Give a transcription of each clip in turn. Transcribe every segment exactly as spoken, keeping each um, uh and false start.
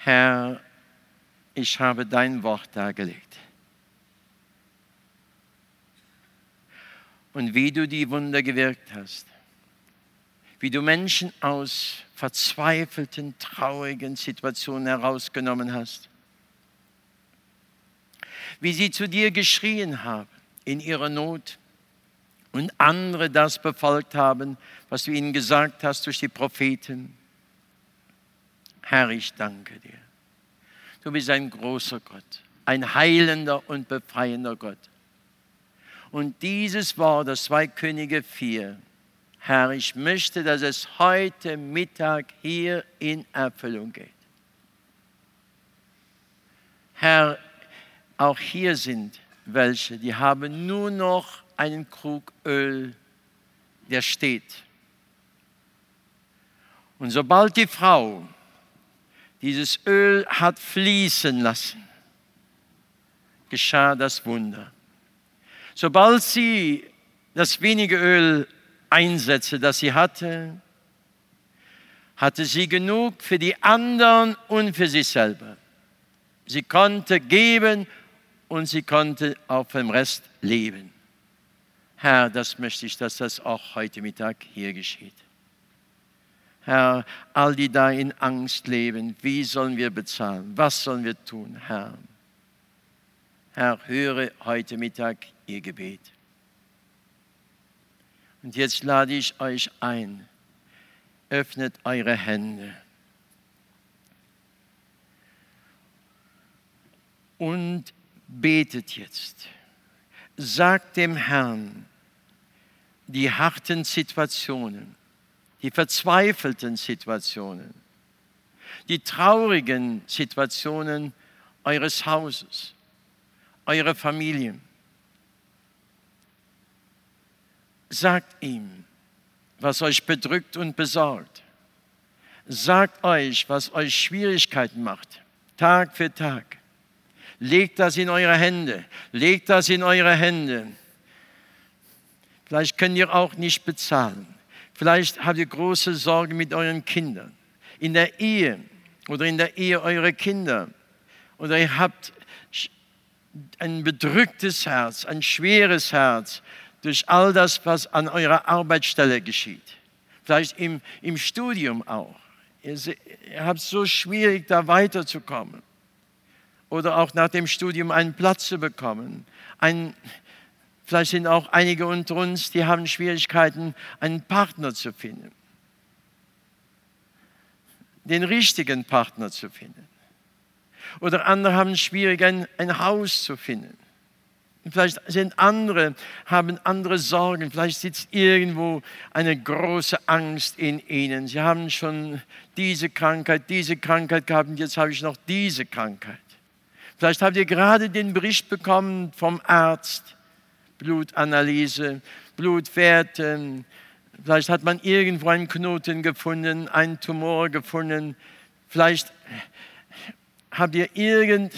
Herr, ich habe dein Wort dargelegt. Und wie du die Wunder gewirkt hast, wie du Menschen aus verzweifelten, traurigen Situationen herausgenommen hast, wie sie zu dir geschrien haben in ihrer Not und andere das befolgt haben, was du ihnen gesagt hast durch die Propheten. Herr, ich danke dir. Du bist ein großer Gott, ein heilender und befreiender Gott. Und dieses Wort, das zwei Könige vier, Herr, ich möchte, dass es heute Mittag hier in Erfüllung geht. Herr, auch hier sind welche, die haben nur noch einen Krug Öl, der steht. Und sobald die Frau dieses Öl hat fließen lassen, geschah das Wunder. Sobald sie das wenige Öl einsetzte, das sie hatte, hatte sie genug für die anderen und für sich selber. Sie konnte geben und sie konnte auf dem Rest leben. Herr, das möchte ich, dass das auch heute Mittag hier geschieht. Herr, all die da in Angst leben, wie sollen wir bezahlen? Was sollen wir tun, Herr? Herr, höre heute Mittag ihr Gebet. Und jetzt lade ich euch ein, öffnet eure Hände und betet jetzt. Sagt dem Herrn die harten Situationen, die verzweifelten Situationen, die traurigen Situationen eures Hauses, eurer Familie. Sagt ihm, was euch bedrückt und besorgt. Sagt euch, was euch Schwierigkeiten macht, Tag für Tag. Legt das in eure Hände. Legt das in eure Hände. Vielleicht könnt ihr auch nicht bezahlen. Vielleicht habt ihr große Sorgen mit euren Kindern. In der Ehe oder in der Ehe eurer Kinder. Oder ihr habt ein bedrücktes Herz, ein schweres Herz durch all das, was an eurer Arbeitsstelle geschieht. Vielleicht im, im Studium auch. Ihr, ihr habt es so schwierig, da weiterzukommen. Oder auch nach dem Studium einen Platz zu bekommen. Ein, vielleicht sind auch einige unter uns, die haben Schwierigkeiten, einen Partner zu finden. Den richtigen Partner zu finden. Oder andere haben Schwierigkeiten, ein, ein Haus zu finden. Vielleicht sind andere, haben andere Sorgen. Vielleicht sitzt irgendwo eine große Angst in ihnen. Sie haben schon diese Krankheit, diese Krankheit gehabt und jetzt habe ich noch diese Krankheit. Vielleicht habt ihr gerade den Bericht bekommen vom Arzt, Blutanalyse, Blutwerte. Vielleicht hat man irgendwo einen Knoten gefunden, einen Tumor gefunden. Vielleicht habt ihr irgendeine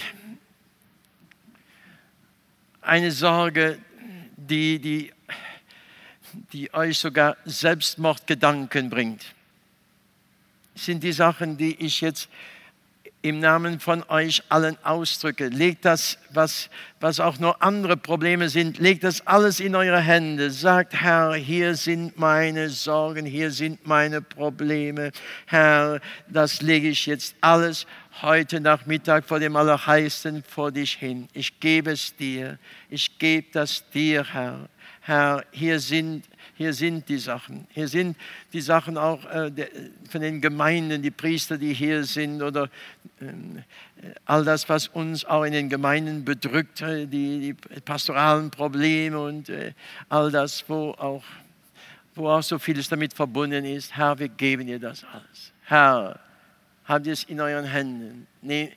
Sorge, die, die, die euch sogar Selbstmordgedanken bringt. Das sind die Sachen, die ich jetzt im Namen von euch allen ausdrücke. Legt das, was, was auch nur andere Probleme sind, legt das alles in eure Hände. Sagt, Herr, hier sind meine Sorgen, hier sind meine Probleme. Herr, das lege ich jetzt alles heute Nachmittag vor dem Allerheiligsten vor dich hin. Ich gebe es dir. Ich gebe das dir, Herr. Herr, hier sind Hier sind die Sachen. Hier sind die Sachen auch äh, der, von den Gemeinden, die Priester, die hier sind oder äh, all das, was uns auch in den Gemeinden bedrückt, die, die pastoralen Probleme und äh, all das, wo auch, wo auch so vieles damit verbunden ist. Herr, wir geben dir das alles. Herr, habt ihr es in euren Händen? Nee,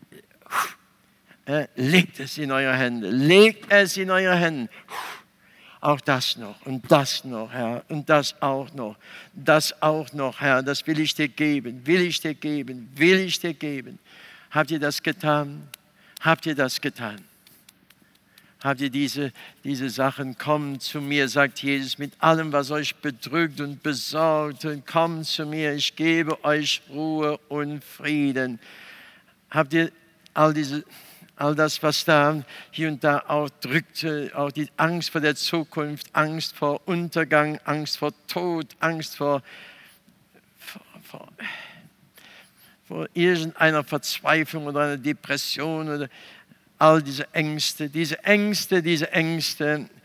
äh, legt es in eure Hände. Legt es in eure Hände. Auch das noch und das noch, Herr, und das auch noch, das auch noch, Herr, das will ich dir geben, will ich dir geben, will ich dir geben. Habt ihr das getan? Habt ihr das getan? Habt ihr diese, diese Sachen? Kommt zu mir, sagt Jesus, mit allem, was euch bedrückt und besorgt, und kommt zu mir, ich gebe euch Ruhe und Frieden. Habt ihr all diese, all das, was da hier und da auch drückte, auch die Angst vor der Zukunft, Angst vor Untergang, Angst vor Tod, Angst vor, vor, vor, vor irgendeiner Verzweiflung oder einer Depression oder all diese Ängste, diese Ängste, diese Ängste,